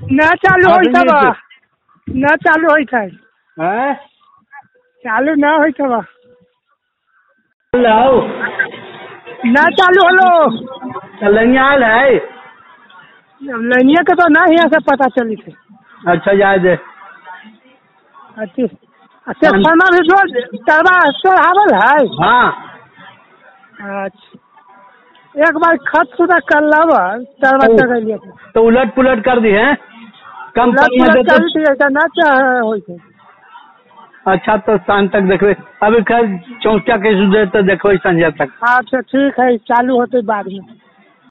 न चालू होई तब न चालू होई था हैं? चालू न होई तब हेलो न चालू हलो चल आयल है। लनिया के तो ना यहाँ से पता चली थे। अच्छा जाए दे। अच्छा सोना भी जो तरवा चढ़ावल है। हाँ अच्छा एक बार खत सुधा कर लब तरवा चढ़ तो उलट पुलट कर दी है कम ना हो। अच्छा तो शाम तक देखबे। अभी खैर चौंका के सुधे तो देखो संजय तक। अच्छा ठीक है चालू होते बाद में।